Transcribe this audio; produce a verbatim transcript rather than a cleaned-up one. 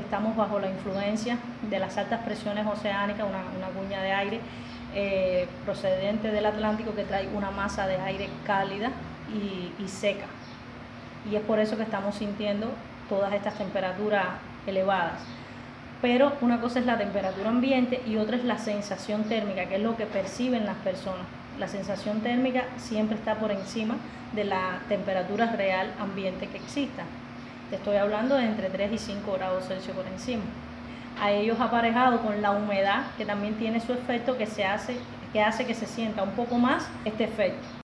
estamos bajo la influencia de las altas presiones oceánicas, una, una cuña de aire eh, procedente del Atlántico que trae una masa de aire cálida y, y seca. Y es por eso que estamos sintiendo todas estas temperaturas elevadas. Pero una cosa es la temperatura ambiente y otra es la sensación térmica, que es lo que perciben las personas. La sensación térmica siempre está por encima de la temperatura real ambiente que exista. Te estoy hablando de entre tres y cinco grados Celsius por encima. A ellos aparejado con la humedad, que también tiene su efecto, que, se hace, que hace que se sienta un poco más este efecto.